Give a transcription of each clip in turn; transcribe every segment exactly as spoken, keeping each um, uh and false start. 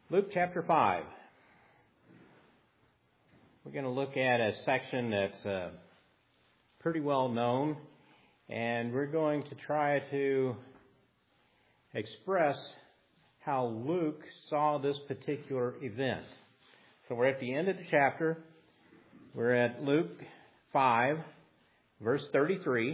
Luke chapter five. We're going to look at a section that's uh, pretty well known, and we're going to try to express how Luke saw this particular event. So we're at the end of the chapter. We're at Luke five, verse thirty-three.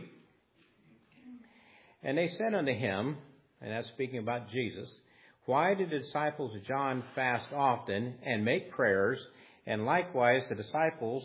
And they said unto him, and that's speaking about Jesus, why did the disciples of John fast often and make prayers, and likewise the disciples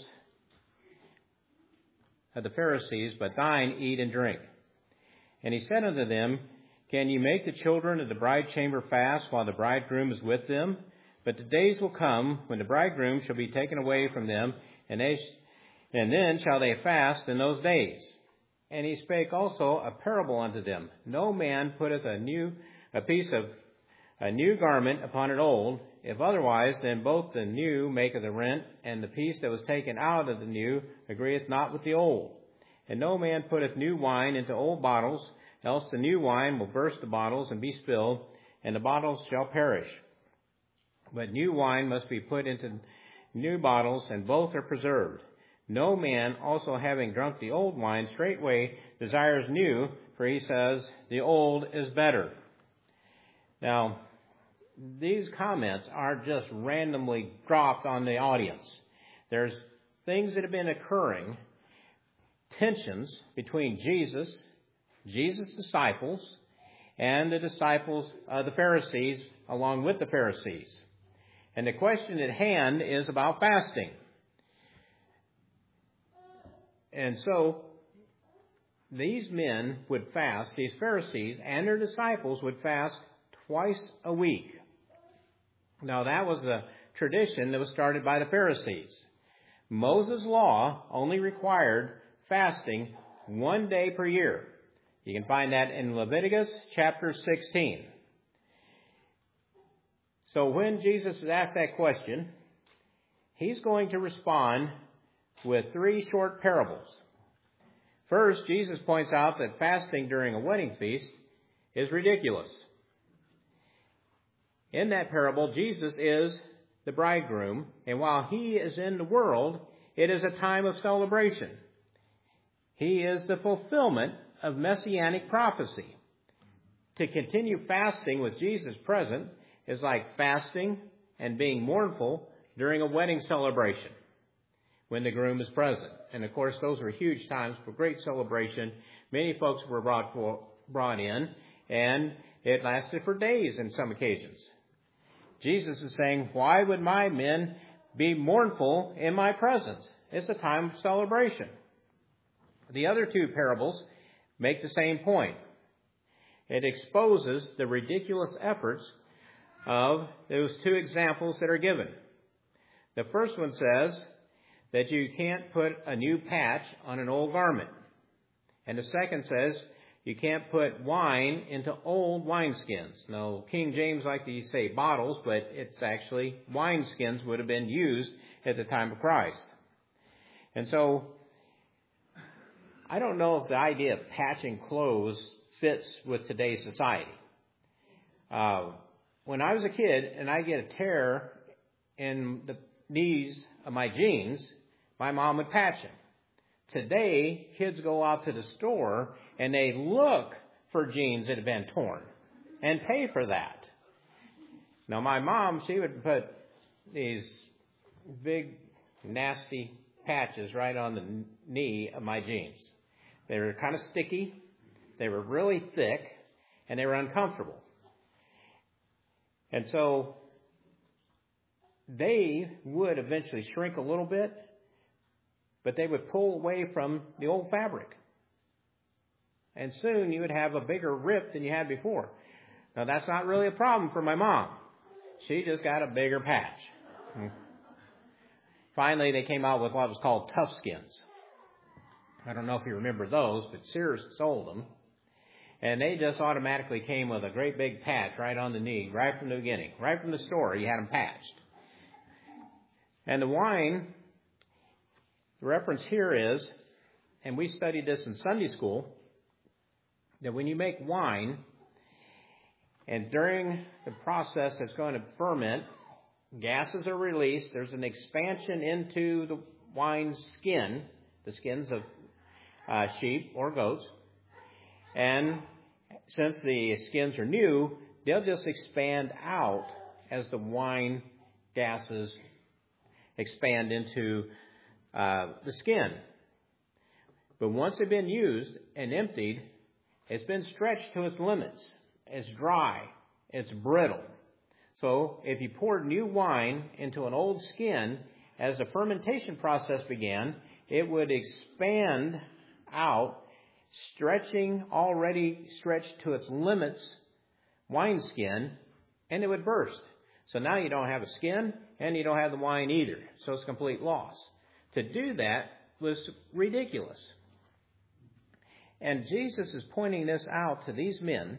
of the Pharisees, but thine eat and drink? And he said unto them, can you make the children of the bride chamber fast while the bridegroom is with them? But the days will come when the bridegroom shall be taken away from them, and they sh- and then shall they fast in those days. And he spake also a parable unto them. No man putteth a new a piece of a new garment upon an old, if otherwise, then both the new maketh a rent, and the piece that was taken out of the new agreeth not with the old. And no man putteth new wine into old bottles, else the new wine will burst the bottles and be spilled, and the bottles shall perish. But new wine must be put into new bottles, and both are preserved. No man also having drunk the old wine straightway desires new, for he says, the old is better. Now, these comments are just randomly dropped on the audience. There's things that have been occurring, tensions between Jesus, Jesus' disciples, and the disciples of the Pharisees, along with the Pharisees. And the question at hand is about fasting. And so, these men would fast, these Pharisees and their disciples would fast twice a week. Now, that was a tradition that was started by the Pharisees. Moses' law only required fasting one day per year. You can find that in Leviticus chapter sixteen. So when Jesus is asked that question, he's going to respond with three short parables. First, Jesus points out that fasting during a wedding feast is ridiculous. In that parable, Jesus is the bridegroom, and while he is in the world, it is a time of celebration. He is the fulfillment of messianic prophecy. To continue fasting with Jesus present is like fasting and being mournful during a wedding celebration when the groom is present. And of course, those were huge times for great celebration. Many folks were brought, for, brought in, and it lasted for days in some occasions. Jesus is saying, why would my men be mournful in my presence? It's a time of celebration. The other two parables make the same point. It exposes the ridiculous efforts of those two examples that are given. The first one says that you can't put a new patch on an old garment. And the second says you can't put wine into old wineskins. Now, King James liked to say bottles, but it's actually wineskins would have been used at the time of Christ. And so, I don't know if the idea of patching clothes fits with today's society. Uh, when I was a kid and I get a tear in the knees of my jeans, my mom would patch them. Today, kids go out to the store and they look for jeans that have been torn and pay for that. Now, my mom, she would put these big, nasty patches right on the knee of my jeans. They were kind of sticky, they were really thick, and they were uncomfortable. And so, they would eventually shrink a little bit, but they would pull away from the old fabric. And soon you would have a bigger rip than you had before. Now, that's not really a problem for my mom. She just got a bigger patch. Finally, they came out with what was called Tough Skins. I don't know if you remember those, but Sears sold them. And they just automatically came with a great big patch right on the knee, right from the beginning. Right from the store, you had them patched. And the wine, the reference here is, and we studied this in Sunday school, that when you make wine, and during the process that's going to ferment, gases are released. There's an expansion into the wine skin, the skins of uh, sheep or goats. And since the skins are new, they'll just expand out as the wine gases expand into uh, the skin. But once they've been used and emptied, it's been stretched to its limits. It's dry. It's brittle. So if you poured new wine into an old skin, as the fermentation process began, it would expand out, stretching already stretched to its limits wineskin, and it would burst. So now you don't have a skin, and you don't have the wine either. So it's complete loss. To do that was ridiculous. And Jesus is pointing this out to these men,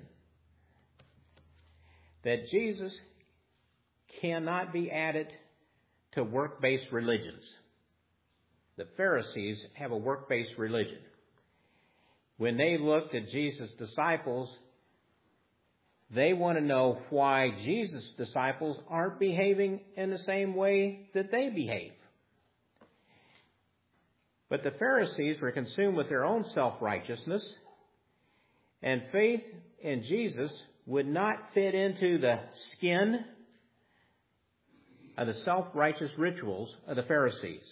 that Jesus cannot be added to work-based religions. The Pharisees have a work-based religion. When they looked at Jesus' disciples, they want to know why Jesus' disciples aren't behaving in the same way that they behave. But the Pharisees were consumed with their own self-righteousness, and faith in Jesus would not fit into the skin of the self-righteous rituals of the Pharisees.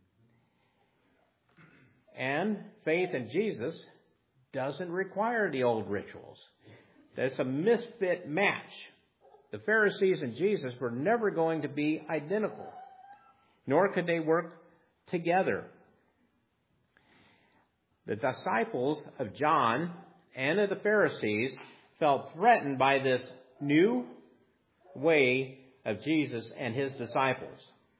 And faith in Jesus doesn't require the old rituals. That's a misfit match. The Pharisees and Jesus were never going to be identical, nor could they work together. The disciples of John and of the Pharisees felt threatened by this new way of Jesus and his disciples.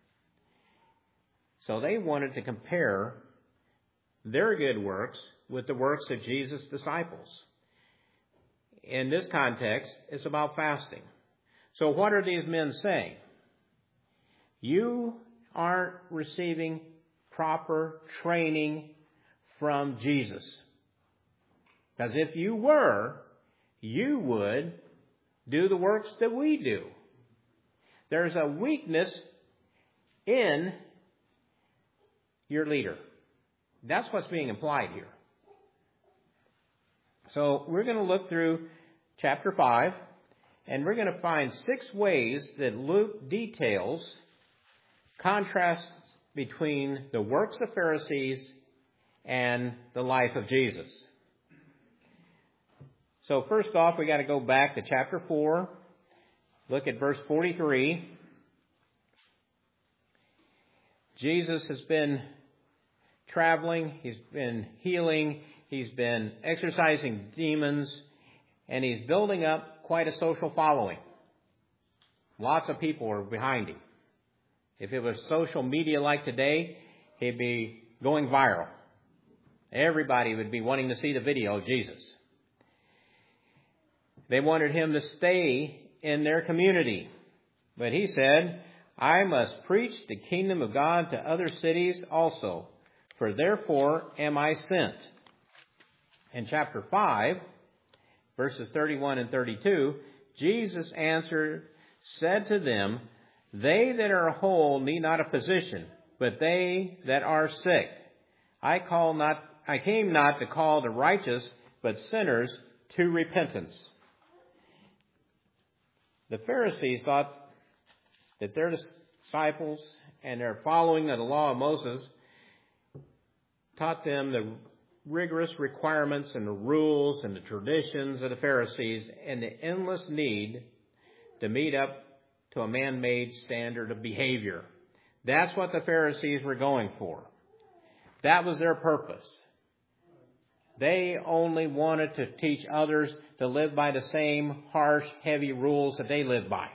So they wanted to compare their good works with the works of Jesus' disciples. In this context, it's about fasting. So what are these men saying? You aren't receiving proper training from Jesus. Because if you were, you would do the works that we do. There's a weakness in your leader. That's what's being implied here. So we're going to look through chapter five, and we're going to find six ways that Luke details contrasts between the works of Pharisees and the life of Jesus. So first off, we got to go back to chapter four. Look at verse forty-three. Jesus has been traveling. He's been healing. He's been exorcising demons. And he's building up quite a social following. Lots of people are behind him. If it was social media like today, he'd be going viral. Everybody would be wanting to see the video of Jesus. They wanted him to stay in their community. But he said, I must preach the kingdom of God to other cities also, for therefore am I sent. In chapter five, verses thirty-one and thirty-two, Jesus answered, said to them, they that are whole need not a physician, but they that are sick. I call not, I came not to call the righteous, but sinners to repentance. The Pharisees thought that their disciples and their following of the law of Moses taught them the rigorous requirements and the rules and the traditions of the Pharisees and the endless need to meet up to a man-made standard of behavior. That's what the Pharisees were going for. That was their purpose. They only wanted to teach others to live by the same harsh, heavy rules that they lived by.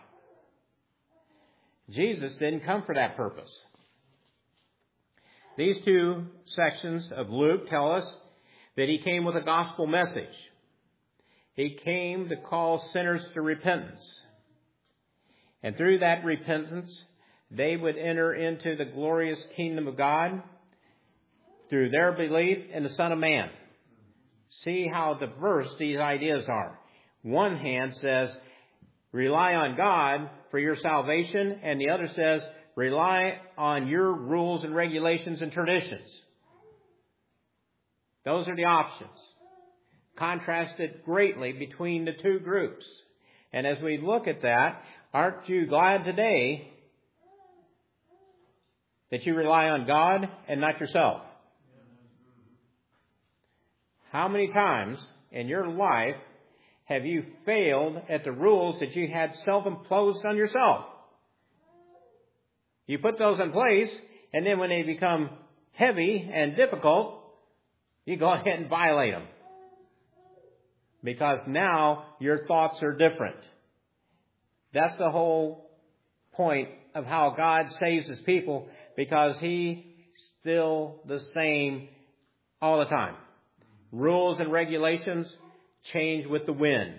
Jesus didn't come for that purpose. These two sections of Luke tell us that he came with a gospel message. He came to call sinners to repentance. And through that repentance, they would enter into the glorious kingdom of God through their belief in the Son of Man. See how diverse these ideas are. One hand says, rely on God for your salvation, and the other says, rely on your rules and regulations and traditions. Those are the options. Contrasted greatly between the two groups. And as we look at that, aren't you glad today that you rely on God and not yourself? How many times in your life have you failed at the rules that you had self-imposed on yourself? You put those in place, and then when they become heavy and difficult, you go ahead and violate them. Because now your thoughts are different. That's the whole point of how God saves His people, because He's still the same all the time. Rules and regulations change with the wind.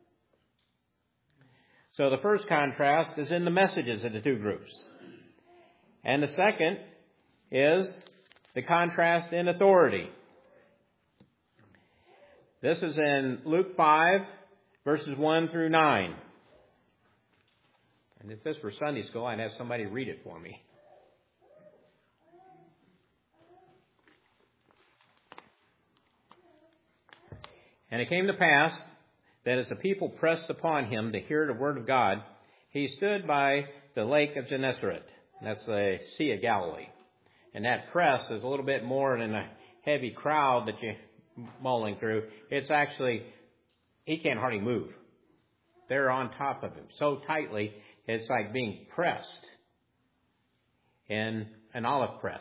So the first contrast is in the messages of the two groups. And the second is the contrast in authority. This is in Luke five, verses one through nine. And if this were Sunday school, I'd have somebody read it for me. And it came to pass that as the people pressed upon him to hear the word of God, he stood by the lake of Gennesaret. That's the Sea of Galilee. And that press is a little bit more than a heavy crowd that you're mulling through. It's actually, he can't hardly move. They're on top of him so tightly, it's like being pressed in an olive press.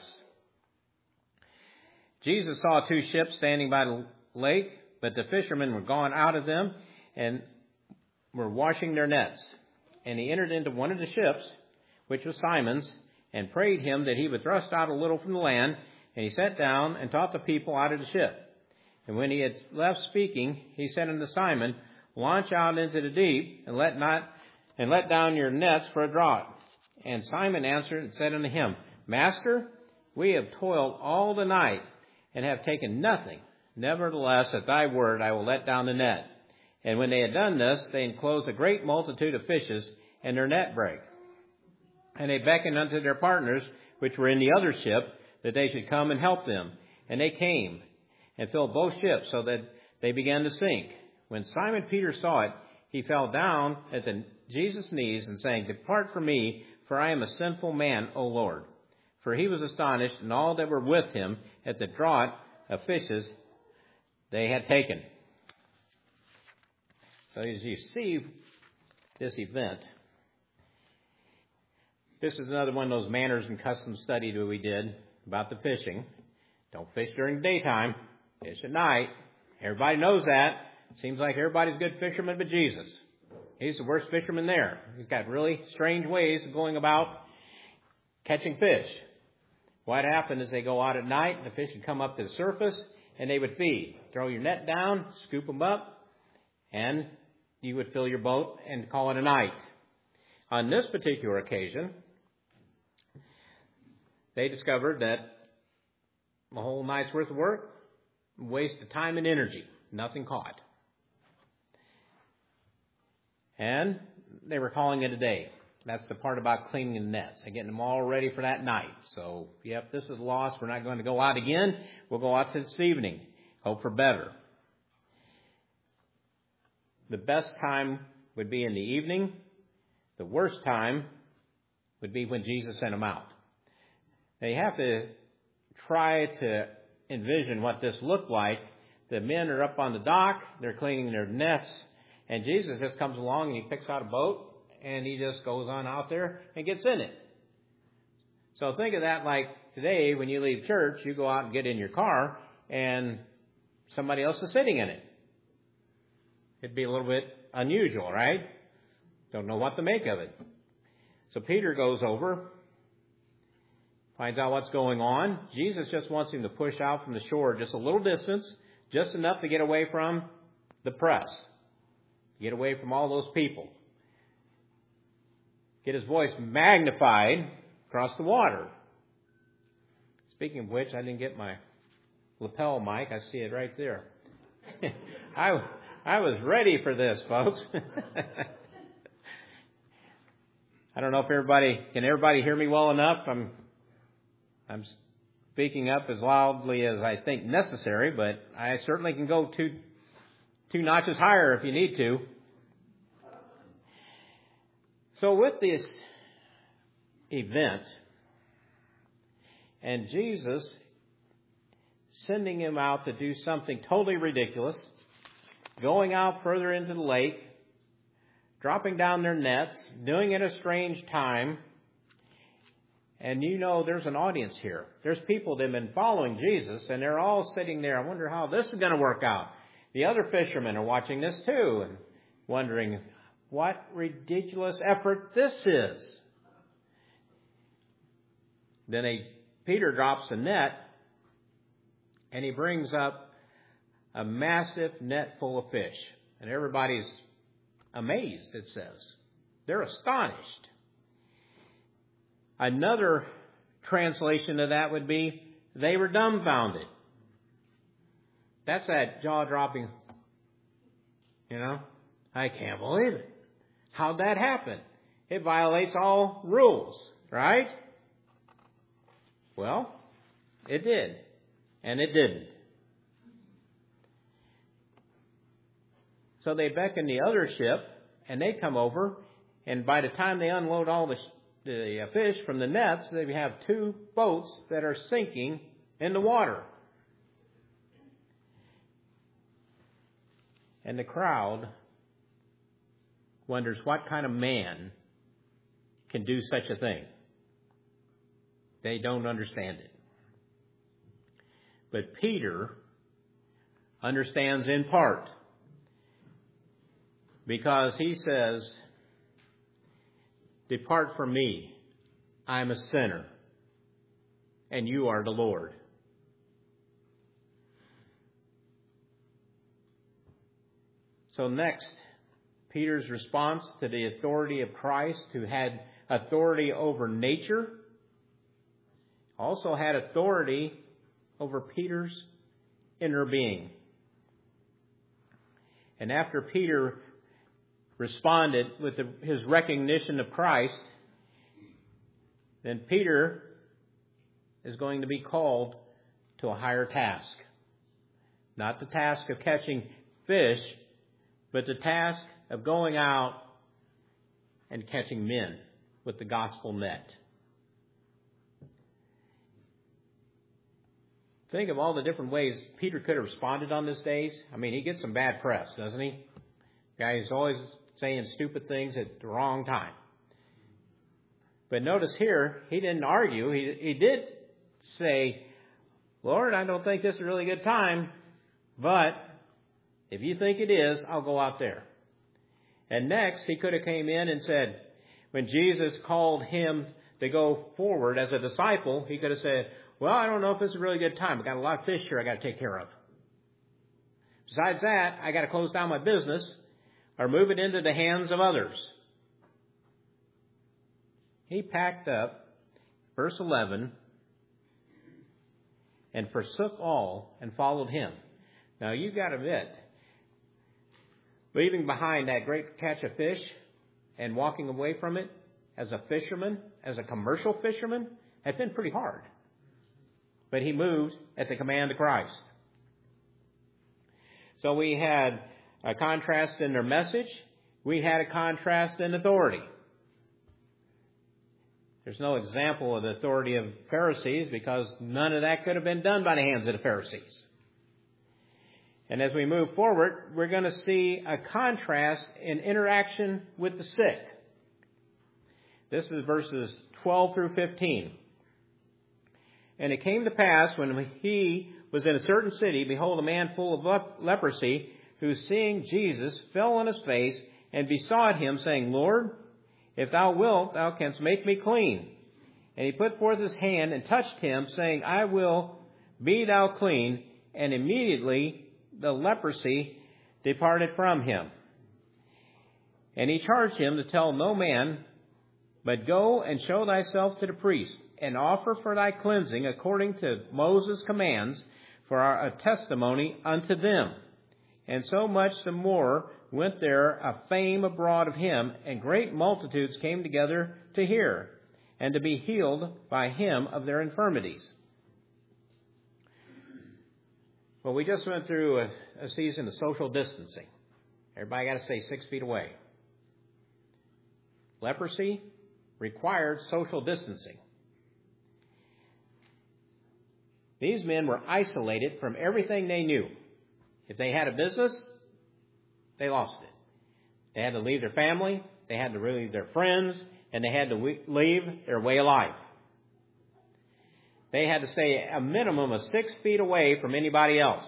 Jesus saw two ships standing by the lake, but the fishermen were gone out of them and were washing their nets. And he entered into one of the ships, which was Simon's, and prayed him that he would thrust out a little from the land. And he sat down and taught the people out of the ship. And when he had left speaking, he said unto Simon, launch out into the deep, and let not and let down your nets for a draught. And Simon answered and said unto him, Master, we have toiled all the night, and have taken nothing. Nevertheless, at thy word I will let down the net. And when they had done this, they enclosed a great multitude of fishes, and their net brake. And they beckoned unto their partners, which were in the other ship, that they should come and help them. And they came, and filled both ships, so that they began to sink. When Simon Peter saw it, he fell down at the, Jesus' knees, and saying, Depart from me, for I am a sinful man, O Lord. For he was astonished, and all that were with him, at the draught of fishes they had taken. So as you see this event, this is another one of those manners and customs study that we did about the fishing. Don't fish during the daytime. Fish at night. Everybody knows that. Seems like everybody's a good fisherman but Jesus. He's the worst fisherman there. He's got really strange ways of going about catching fish. What happened is they go out at night, and the fish would come up to the surface, and they would feed. Throw your net down, scoop them up, and you would fill your boat and call it a night. On this particular occasion, they discovered that a whole night's worth of work, waste of time and energy, nothing caught. And they were calling it a day. That's the part about cleaning the nets and getting them all ready for that night. So, yep, this is lost. We're not going to go out again. We'll go out this evening. Hope for better. The best time would be in the evening. The worst time would be when Jesus sent them out. Now, you have to try to envision what this looked like. The men are up on the dock. They're cleaning their nets. And Jesus just comes along and he picks out a boat. And he just goes on out there and gets in it. So think of that like today when you leave church, you go out and get in your car and somebody else is sitting in it. It'd be a little bit unusual, right? Don't know what to make of it. So Peter goes over, finds out what's going on. Jesus just wants him to push out from the shore just a little distance, just enough to get away from the press, get away from all those people. Get his voice magnified across the water. Speaking of which, I didn't get my lapel mic. I see it right there. I, I was ready for this, folks. I don't know if everybody, can everybody hear me well enough? I'm, I'm speaking up as loudly as I think necessary, but I certainly can go two, two notches higher if you need to. So with this event, and Jesus sending him out to do something totally ridiculous, going out further into the lake, dropping down their nets, doing it at a strange time. And you know there's an audience here. There's people that have been following Jesus, and they're all sitting there. I wonder how this is going to work out. The other fishermen are watching this too and wondering what ridiculous effort this is. Then a, Peter drops a net, and he brings up a massive net full of fish. And everybody's amazed, it says. They're astonished. Another translation of that would be, they were dumbfounded. That's that jaw-dropping, you know, I can't believe it. How'd that happen? It violates all rules, right? Well, it did. And it didn't. So they beckon the other ship, and they come over, and by the time they unload all the, the fish from the nets, they have two boats that are sinking in the water. And the crowd wonders what kind of man can do such a thing. They don't understand it. But Peter understands in part, because he says, depart from me, I'm a sinner, and you are the Lord. So next, Peter's response to the authority of Christ, who had authority over nature, also had authority over Peter's inner being. And after Peter responded with the, his recognition of Christ, then Peter is going to be called to a higher task. Not the task of catching fish, but the task of going out and catching men with the gospel net. Think of all the different ways Peter could have responded on these days. I mean, he gets some bad press, doesn't he? Guy's always saying stupid things at the wrong time. But notice here, he didn't argue. He, he did say, Lord, I don't think this is a really good time, but if you think it is, I'll go out there. And next, he could have came in and said, when Jesus called him to go forward as a disciple, he could have said, well, I don't know if this is a really good time. I've got a lot of fish here I got to take care of. Besides that, I got to close down my business or move it into the hands of others. He packed up, verse eleven, and forsook all and followed him. Now, you've got to admit, leaving behind that great catch of fish and walking away from it as a fisherman, as a commercial fisherman, had been pretty hard. But he moved at the command of Christ. So we had a contrast in their message. We had a contrast in authority. There's no example of the authority of Pharisees because none of that could have been done by the hands of the Pharisees. And as we move forward, we're going to see a contrast in interaction with the sick. This is verses twelve through fifteen. And it came to pass when he was in a certain city, behold, a man full of lep- leprosy, who seeing Jesus fell on his face and besought him, saying, Lord, if thou wilt, thou canst make me clean. And he put forth his hand and touched him, saying, I will, be thou clean. And immediately the leprosy departed from him. And he charged him to tell no man, but go and show thyself to the priest, and offer for thy cleansing according to Moses' commands, for our, a testimony unto them. And so much the more went there a fame abroad of him, and great multitudes came together to hear, and to be healed by him of their infirmities. Well, we just went through a, a season of social distancing. Everybody got to stay six feet away. Leprosy required social distancing. These men were isolated from everything they knew. If they had a business, they lost it. They had to leave their family, they had to leave their friends, and they had to leave their way of life. They had to stay a minimum of six feet away from anybody else.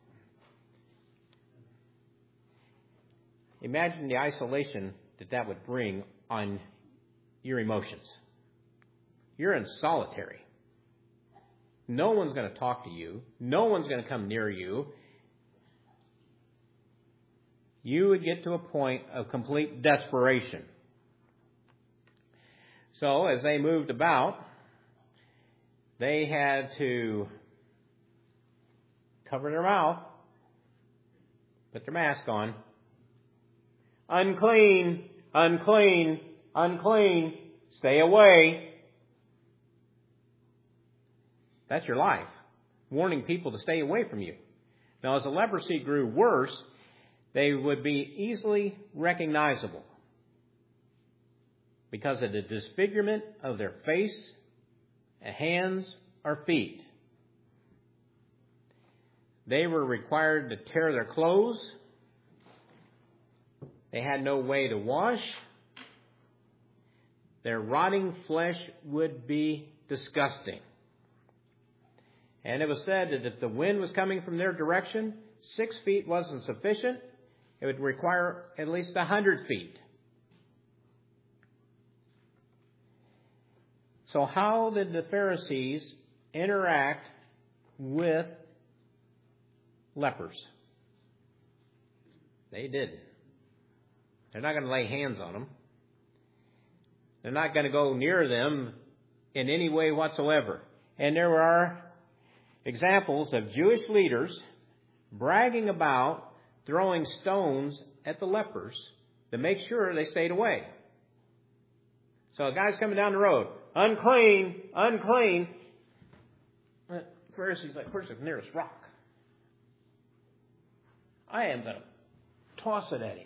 Imagine the isolation that that would bring on your emotions. You're in solitary. No one's going to talk to you. No one's going to come near you. You would get to a point of complete desperation. So as they moved about, they had to cover their mouth, put their mask on. Unclean, unclean, unclean, stay away. That's your life, warning people to stay away from you. Now, as the leprosy grew worse, they would be easily recognizable because of the disfigurement of their face, hands, or feet. They were required to tear their clothes. They had no way to wash. Their rotting flesh would be disgusting. And it was said that if the wind was coming from their direction, six feet wasn't sufficient. It would require at least a hundred feet. So how did the Pharisees interact with lepers? They didn't. They're not going to lay hands on them. They're not going to go near them in any way whatsoever. And there are examples of Jewish leaders bragging about throwing stones at the lepers to make sure they stayed away. So a guy's coming down the road, unclean, unclean. The Pharisee's like, where's the nearest rock? I am going to toss it at him.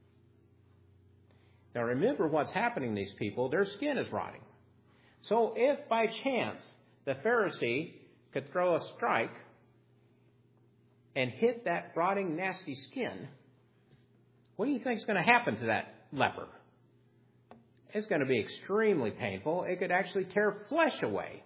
Now remember what's happening to these people. Their skin is rotting. So if by chance the Pharisee could throw a strike and hit that rotting, nasty skin, what do you think is going to happen to that leper? It's going to be extremely painful. It could actually tear flesh away.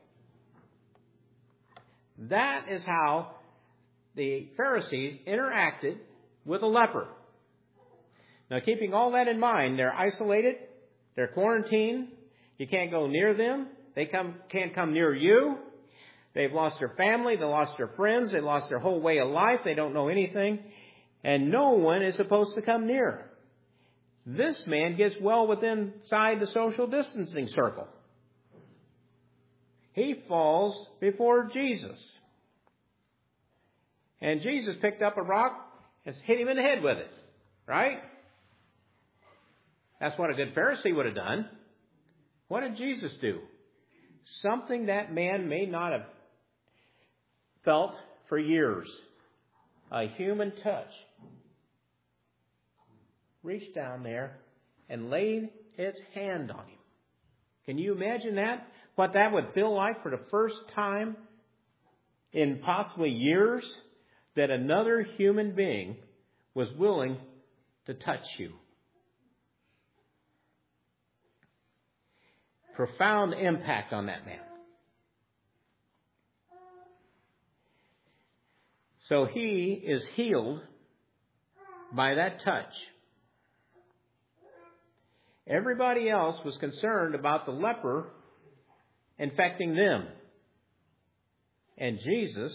That is how the Pharisees interacted with a leper. Now, keeping all that in mind, they're isolated, they're quarantined, you can't go near them, they come, can't come near you, they've lost their family, they lost their friends, they lost their whole way of life, they don't know anything, and no one is supposed to come near. This man gets well within inside the social distancing circle. He falls before Jesus. And Jesus picked up a rock and hit him in the head with it, right? That's what a good Pharisee would have done. What did Jesus do? Something that man may not have felt for years. A human touch. Reached down there and laid its hand on him. Can you imagine that? What that would feel like for the first time in possibly years that another human being was willing to touch you. Profound impact on that man. So he is healed by that touch. Everybody else was concerned about the leper infecting them. And Jesus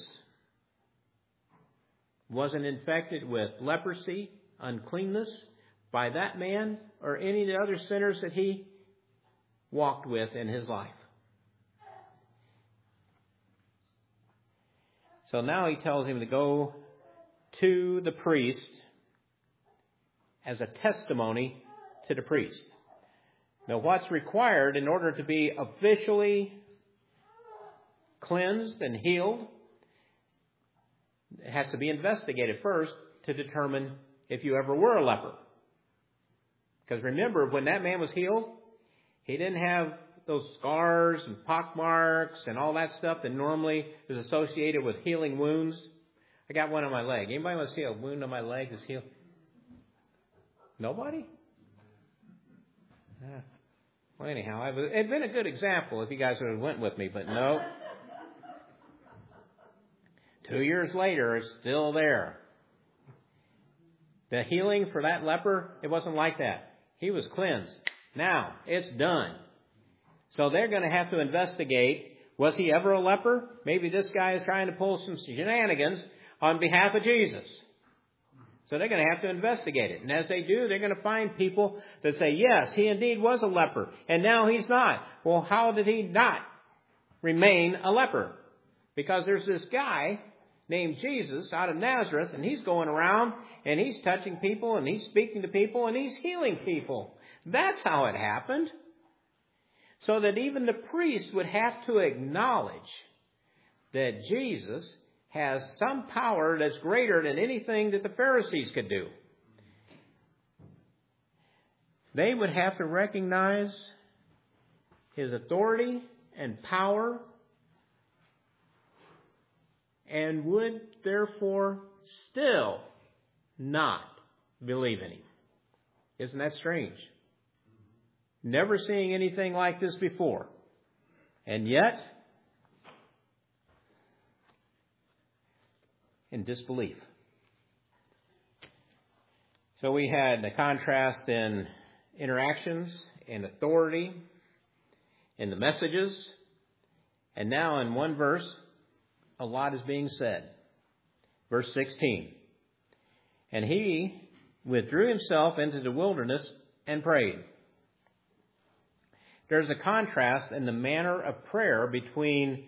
wasn't infected with leprosy, uncleanness by that man or any of the other sinners that he walked with in his life. So now he tells him to go to the priest as a testimony to the priest. Now, what's required in order to be officially cleansed and healed, it has to be investigated first to determine if you ever were a leper. Because remember, when that man was healed, he didn't have those scars and pock marks and all that stuff that normally is associated with healing wounds. I got one on my leg. Anybody want to see a wound on my leg that's healed? Nobody? Ah. Well, anyhow, it had been a good example if you guys would have went with me, but no. Two years later, it's still there. The healing for that leper, it wasn't like that. He was cleansed. Now, it's done. So they're going to have to investigate, was he ever a leper? Maybe this guy is trying to pull some shenanigans on behalf of Jesus. So they're going to have to investigate it. And as they do, they're going to find people that say, yes, he indeed was a leper, and now he's not. Well, how did he not remain a leper? Because there's this guy named Jesus out of Nazareth, and he's going around, and he's touching people, and he's speaking to people, and he's healing people. That's how it happened. So that even the priest would have to acknowledge that Jesus has some power that's greater than anything that the Pharisees could do. They would have to recognize his authority and power, and would therefore still not believe in him. Isn't that strange? Never seeing anything like this before. And yet, in disbelief. So we had the contrast in interactions, in authority, in the messages, and now in one verse, a lot is being said. Verse sixteen. And he withdrew himself into the wilderness and prayed. There's a contrast in the manner of prayer between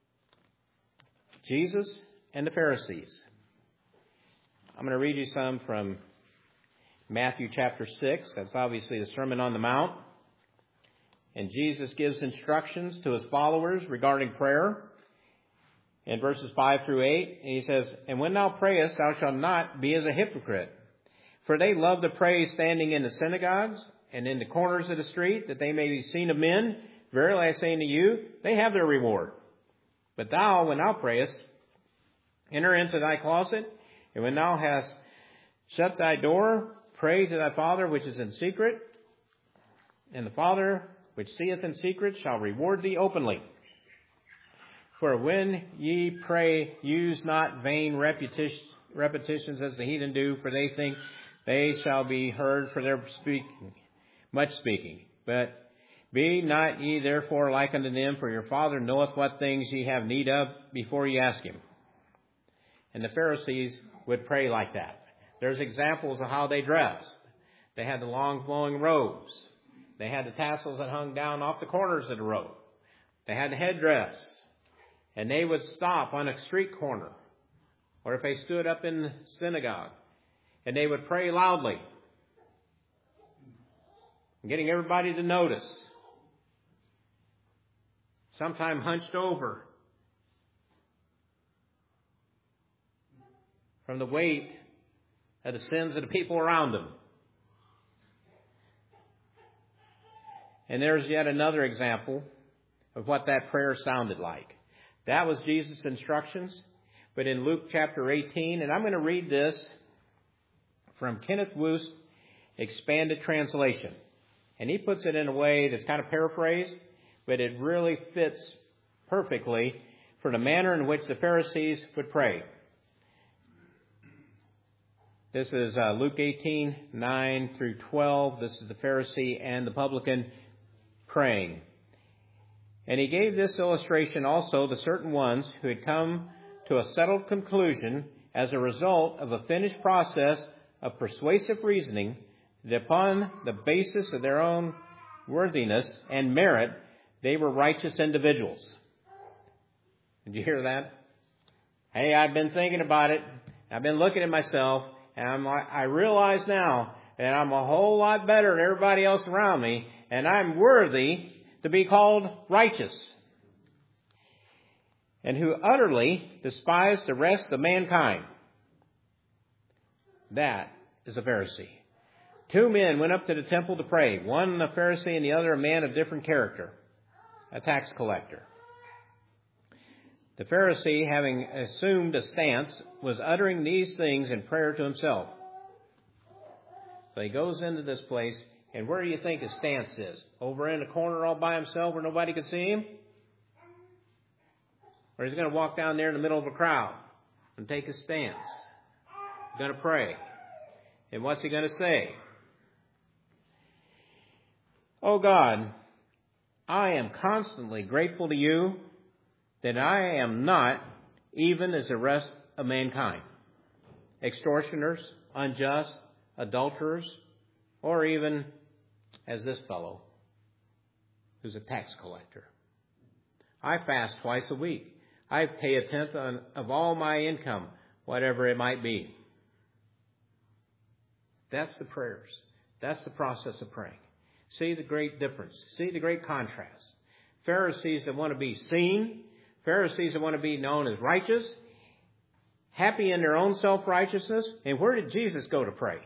Jesus and the Pharisees. I'm going to read you some from Matthew chapter six. That's obviously the Sermon on the Mount. And Jesus gives instructions to his followers regarding prayer. In verses five through eight, he says, And when thou prayest, thou shalt not be as a hypocrite. For they love to pray standing in the synagogues and in the corners of the street, that they may be seen of men. Verily I say unto you, they have their reward. But thou, when thou prayest, enter into thy closet, and when thou hast shut thy door, pray to thy Father which is in secret, and the Father which seeth in secret shall reward thee openly. For when ye pray, use not vain repetitions as the heathen do, for they think they shall be heard for their speaking, much speaking. But be not ye therefore like unto them, for your Father knoweth what things ye have need of before ye ask him. And the Pharisees would pray like that. There's examples of how they dressed. They had the long flowing robes. They had the tassels that hung down off the corners of the robe. They had the headdress. And they would stop on a street corner, or if they stood up in the synagogue, and they would pray loudly, getting everybody to notice. Sometimes hunched over from the weight of the sins of the people around them. And there's yet another example of what that prayer sounded like. That was Jesus' instructions. But in Luke chapter eighteen, and I'm going to read this from Kenneth Wuest Expanded Translation. And he puts it in a way that's kind of paraphrased, but it really fits perfectly for the manner in which the Pharisees would pray. This is uh, Luke eighteen, nine through twelve. This is the Pharisee and the publican praying. And he gave this illustration also to certain ones who had come to a settled conclusion as a result of a finished process of persuasive reasoning, that upon the basis of their own worthiness and merit, they were righteous individuals. Did you hear that? Hey, I've been thinking about it. I've been looking at myself, and I'm like, I realize now that I'm a whole lot better than everybody else around me, and I'm worthy to be called righteous. And who utterly despise the rest of mankind. That is a Pharisee. Two men went up to the temple to pray, one a Pharisee and the other a man of different character, a tax collector. The Pharisee, having assumed a stance, was uttering these things in prayer to himself. So he goes into this place, and where do you think his stance is? Over in a corner all by himself where nobody can see him? Or he's going to walk down there in the middle of a crowd and take his stance. He's going to pray. And what's he going to say? Oh God, I am constantly grateful to you that I am not even as the rest of mankind. Extortioners, unjust, adulterers, or even as this fellow who's a tax collector. I fast twice a week. I pay a tenth on, of all my income, whatever it might be. That's the prayers. That's the process of praying. See the great difference. See the great contrast. Pharisees that want to be seen. Pharisees that want to be known as righteous. Happy in their own self-righteousness. And where did Jesus go to pray?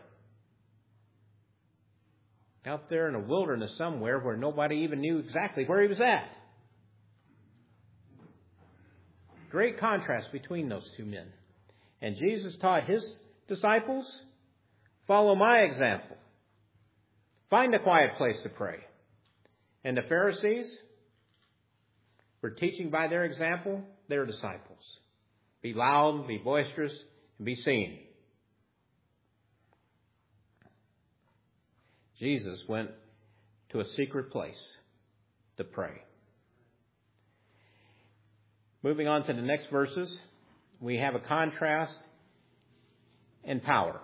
Out there in a wilderness somewhere where nobody even knew exactly where he was at. Great contrast between those two men. And Jesus taught his disciples, follow my example. Find a quiet place to pray. And the Pharisees were teaching by their example their disciples. Be loud, be boisterous, and be seen. Jesus went to a secret place to pray. Moving on to the next verses, we have a contrast in power.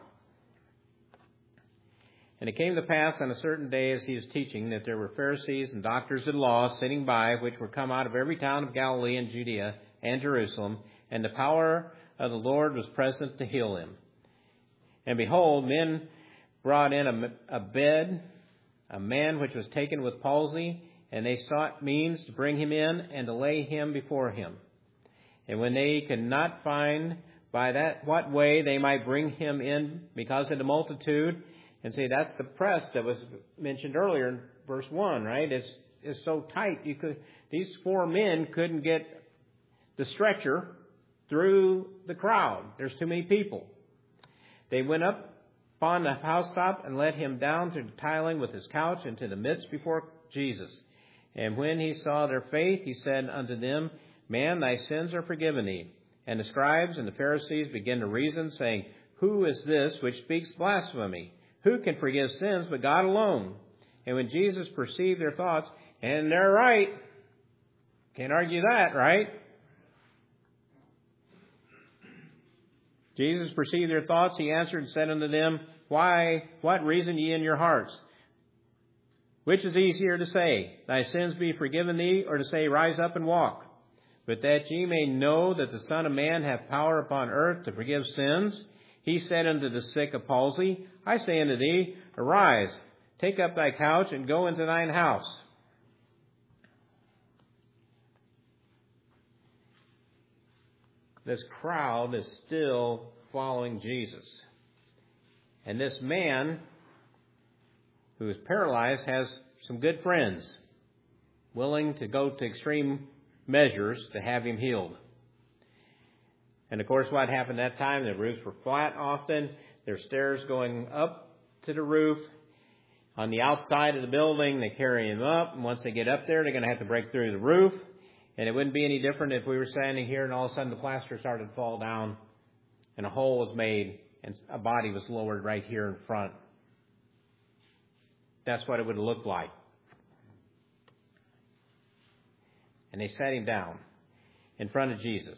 And it came to pass on a certain day as he was teaching that there were Pharisees and doctors of the law sitting by, which were come out of every town of Galilee and Judea and Jerusalem, and the power of the Lord was present to heal them. And behold, men brought in a, a bed, a man which was taken with palsy, and they sought means to bring him in and to lay him before him. And when they could not find by that what way they might bring him in because of the multitude, and see, that's the press that was mentioned earlier in verse one, right? It's, it's so tight. You could, these four men couldn't get the stretcher through the crowd. There's too many people. They went up upon the housetop and let him down to the tiling with his couch into the midst before Jesus. And when he saw their faith, he said unto them, Man, thy sins are forgiven thee. And the scribes and the Pharisees began to reason, saying, Who is this which speaks blasphemy? Who can forgive sins but God alone? And when Jesus perceived their thoughts, and they're right. Can't argue that, right? Jesus perceived their thoughts. He answered and said unto them, Why, what reason ye in your hearts? Which is easier to say, Thy sins be forgiven thee, or to say, Rise up and walk? But that ye may know that the Son of Man hath power upon earth to forgive sins, he said unto the sick of palsy, I say unto thee, Arise, take up thy couch, and go into thine house. This crowd is still following Jesus. And this man who is paralyzed has some good friends willing to go to extreme measures to have him healed. And of course, what happened that time, the roofs were flat often. There's stairs going up to the roof. On the outside of the building, they carry him up. And once they get up there, they're going to have to break through the roof. And it wouldn't be any different if we were standing here and all of a sudden the plaster started to fall down and a hole was made and a body was lowered right here in front. That's what it would have looked like. And they sat him down in front of Jesus.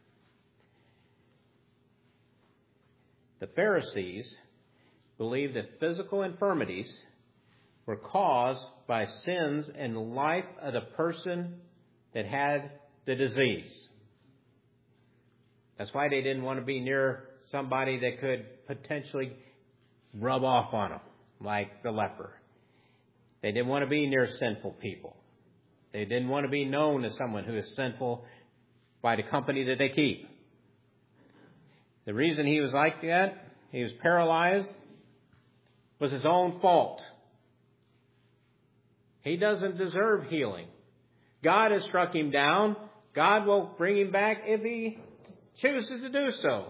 The Pharisees believed that physical infirmities were caused by sins in the life of the person that had the disease. That's why they didn't want to be near somebody that could potentially rub off on them, like the leper. They didn't want to be near sinful people. They didn't want to be known as someone who is sinful by the company that they keep. The reason he was like that, he was paralyzed, was his own fault. He doesn't deserve healing. God has struck him down. God will bring him back if he chooses to do so.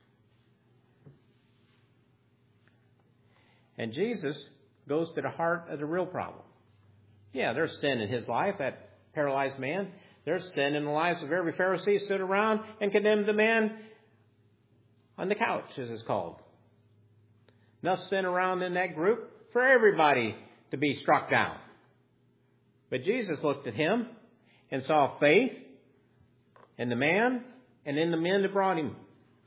And Jesus goes to the heart of the real problem. Yeah, there's sin in his life, that paralyzed man. There's sin in the lives of every Pharisee who stood around and condemned the man on the couch, as it's called. Enough sin around in that group for everybody to be struck down. But Jesus looked at him and saw faith in the man and in the men that brought him.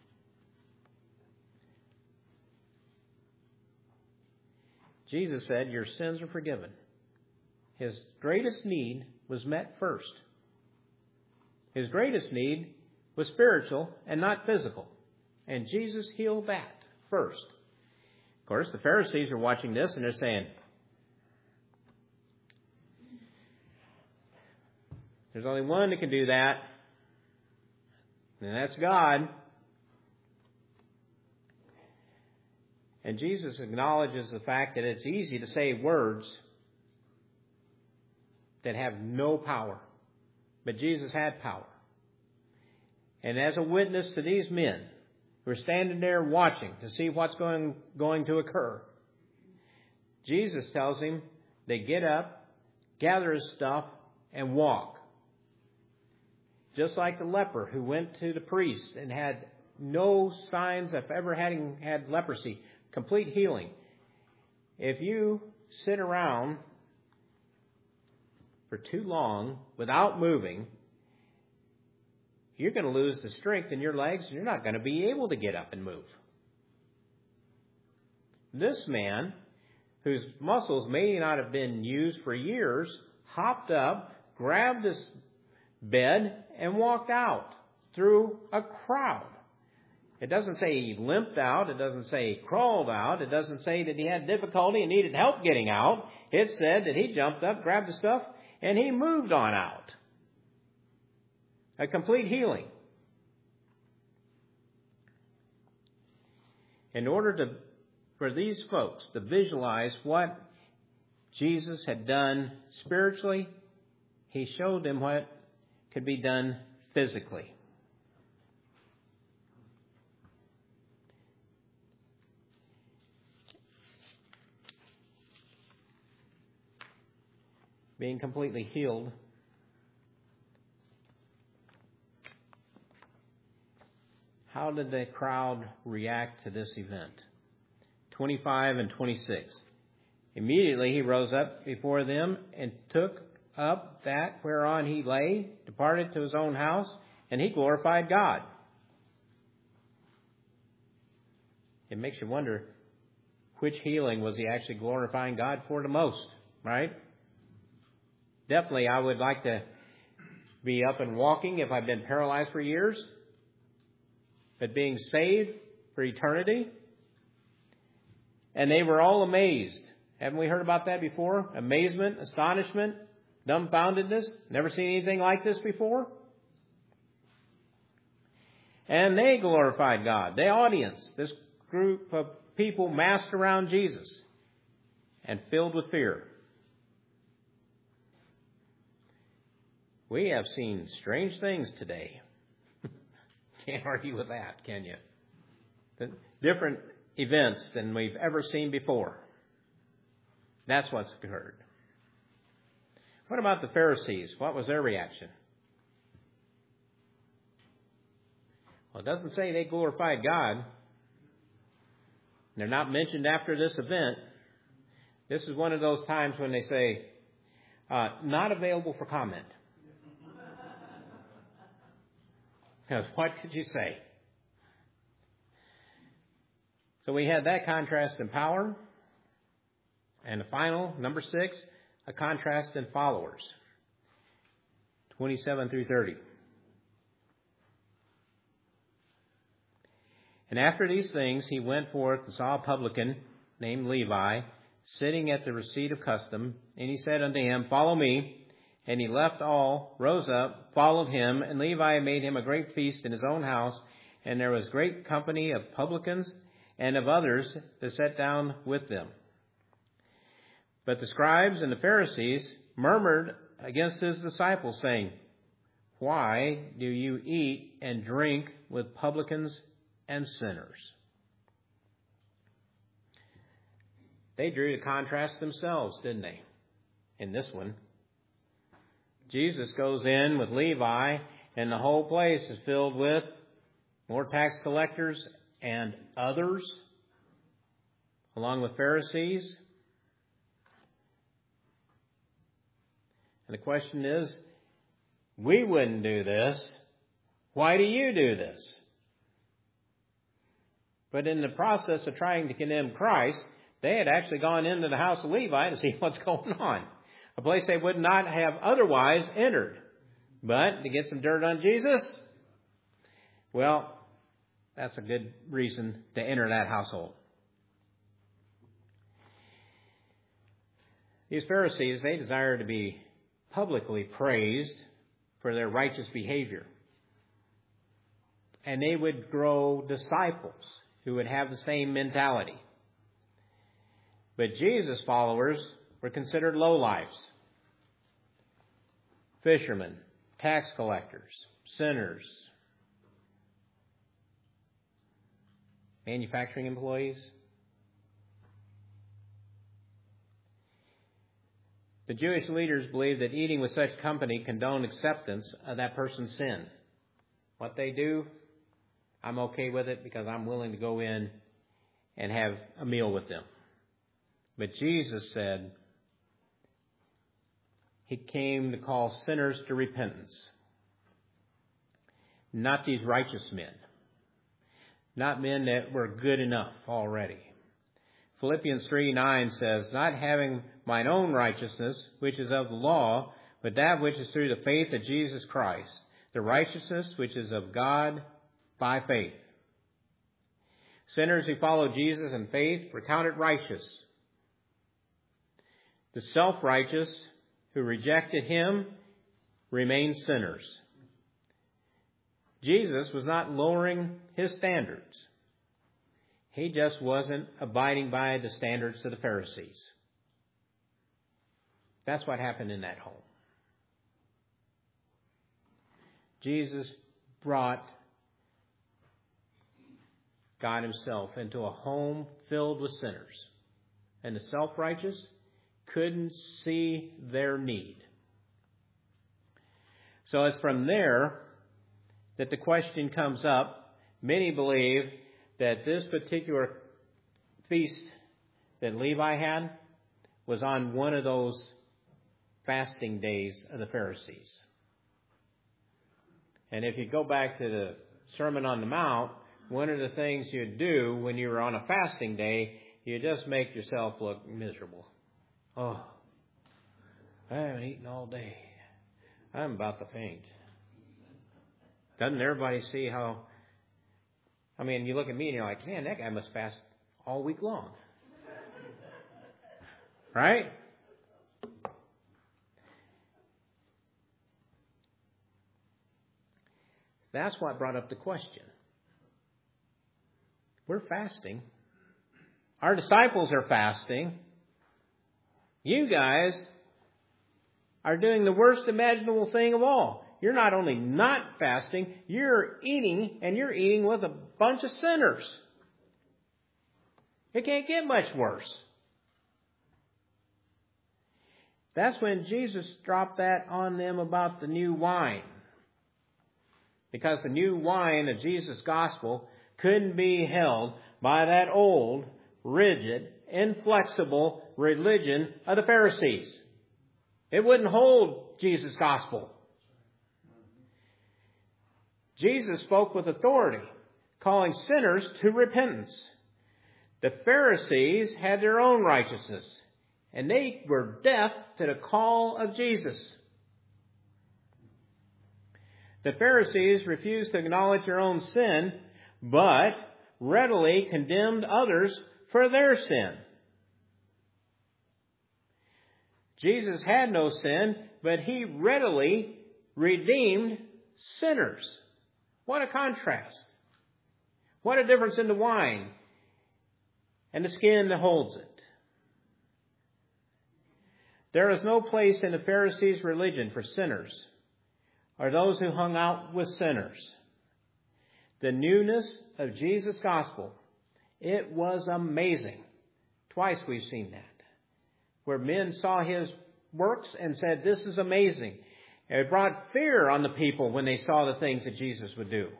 Jesus said, your sins are forgiven. His greatest need was met first. His greatest need was spiritual and not physical. And Jesus healed that first. Of course, the Pharisees are watching this and they're saying, there's only one that can do that, and that's God. And Jesus acknowledges the fact that it's easy to say words that have no power. But Jesus had power. And as a witness to these men who are standing there watching to see what's going, going to occur, Jesus tells him they get up, gather his stuff, and walk. Just like the leper who went to the priest and had no signs of ever having had leprosy, complete healing. If you sit around for too long without moving, you're going to lose the strength in your legs and you're not going to be able to get up and move. This man, whose muscles may not have been used for years, hopped up, grabbed his bed, and walked out through a crowd. It doesn't say he limped out. It doesn't say he crawled out. It doesn't say that he had difficulty and needed help getting out. It said that he jumped up, grabbed the stuff, and he moved on out. A complete healing. In order to, for these folks to visualize what Jesus had done spiritually, he showed them what could be done physically. Being completely healed. How did the crowd react to this event? twenty-five and twenty-six. Immediately he rose up before them and took up that whereon he lay, departed to his own house, and he glorified God. It makes you wonder, which healing was he actually glorifying God for the most, right? Definitely, I would like to be up and walking if I've been paralyzed for years. But being saved for eternity. And they were all amazed. Haven't we heard about that before? Amazement, astonishment, dumbfoundedness. Never seen anything like this before. And they glorified God. The audience, this group of people massed around Jesus and filled with fear. We have seen strange things today. Can't argue with that, can you? Different events than we've ever seen before. That's what's occurred. What about the Pharisees? What was their reaction? Well, it doesn't say they glorified God. They're not mentioned after this event. This is one of those times when they say, uh, not available for comment. Because what could you say? So we had that contrast in power. And the final, number six, a contrast in followers. twenty-seven through thirty. And after these things he went forth and saw a publican named Levi sitting at the receipt of custom. And he said unto him, Follow me. And he left all, rose up, followed him. And Levi made him a great feast in his own house. And there was great company of publicans and of others that sat down with them. But the scribes and the Pharisees murmured against his disciples, saying, Why do you eat and drink with publicans and sinners? They drew the contrast themselves, didn't they? In this one. Jesus goes in with Levi, and the whole place is filled with more tax collectors and others, along with Pharisees. And the question is, we wouldn't do this. Why do you do this? But in the process of trying to condemn Christ, they had actually gone into the house of Levi to see what's going on. A place they would not have otherwise entered. But to get some dirt on Jesus, well, that's a good reason to enter that household. These Pharisees, they desire to be publicly praised for their righteous behavior. And they would grow disciples who would have the same mentality. But Jesus' followers were considered lowlifes, fishermen, tax collectors, sinners, manufacturing employees. The Jewish leaders believed that eating with such company condoned acceptance of that person's sin. What they do, I'm okay with it because I'm willing to go in and have a meal with them. But Jesus said he came to call sinners to repentance. Not these righteous men. Not men that were good enough already. Philippians three nine says, Not having mine own righteousness, which is of the law, but that which is through the faith of Jesus Christ, the righteousness which is of God by faith. Sinners who followed Jesus in faith were counted righteous. The self-righteous who rejected him remained sinners. Jesus was not lowering his standards. He just wasn't abiding by the standards of the Pharisees. That's what happened in that home. Jesus brought God himself into a home filled with sinners. And the self-righteous couldn't see their need. So it's from there that the question comes up. Many believe that this particular feast that Levi had was on one of those fasting days of the Pharisees. And if you go back to the Sermon on the Mount, one of the things you do when you were on a fasting day, you just make yourself look miserable. Oh, I haven't eaten all day. I'm about to faint. Doesn't everybody see how... I mean, you look at me and you're like, man, that guy must fast all week long. Right? That's what brought up the question. We're fasting. Our disciples are fasting. You guys are doing the worst imaginable thing of all. You're not only not fasting, you're eating, and you're eating with a bunch of sinners. It can't get much worse. That's when Jesus dropped that on them about the new wine. Because the new wine of Jesus' gospel couldn't be held by that old, rigid, inflexible religion of the Pharisees. It wouldn't hold Jesus' gospel. Jesus spoke with authority, calling sinners to repentance. The Pharisees had their own righteousness, and they were deaf to the call of Jesus. The Pharisees refused to acknowledge their own sin, but readily condemned others for their sin. Jesus had no sin, but he readily redeemed sinners. What a contrast. What a difference in the wine and the skin that holds it. There is no place in the Pharisees' religion for sinners or those who hung out with sinners. The newness of Jesus' gospel, it was amazing. Twice we've seen that. Where men saw his works and said, this is amazing. And it brought fear on the people when they saw the things that Jesus would do.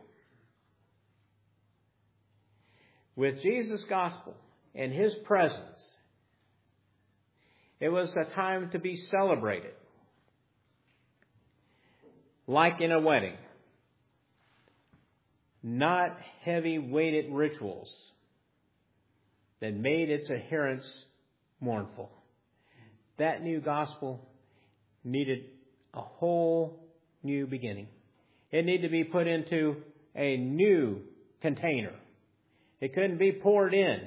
With Jesus' gospel and his presence, it was a time to be celebrated. Like in a wedding. Not heavy-weighted rituals that made its adherents mournful. That new gospel needed a whole new beginning. It needed to be put into a new container. It couldn't be poured in.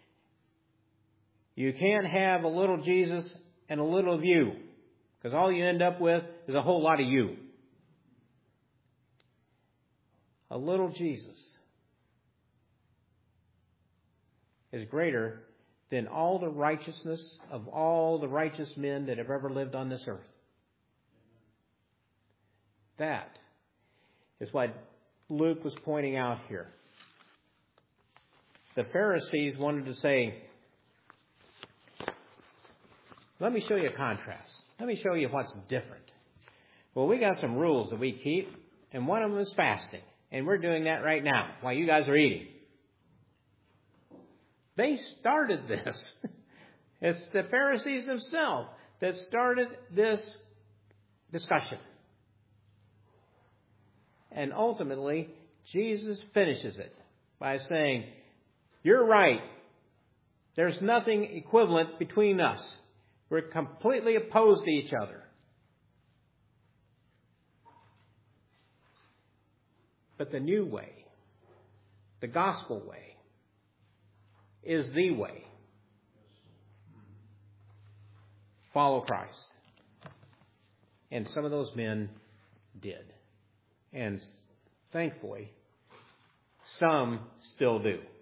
You can't have a little Jesus and a little of you, because all you end up with is a whole lot of you. A little Jesus is greater than all the righteousness of all the righteous men that have ever lived on this earth. That is what Luke was pointing out here. The Pharisees wanted to say, let me show you a contrast. Let me show you what's different. Well, we got some rules that we keep, and one of them is fasting. And we're doing that right now while you guys are eating. They started this. It's the Pharisees themselves that started this discussion. And ultimately, Jesus finishes it by saying, you're right. There's nothing equivalent between us. We're completely opposed to each other. But the new way, the gospel way, is the way. Follow Christ. And some of those men did. And thankfully, some still do.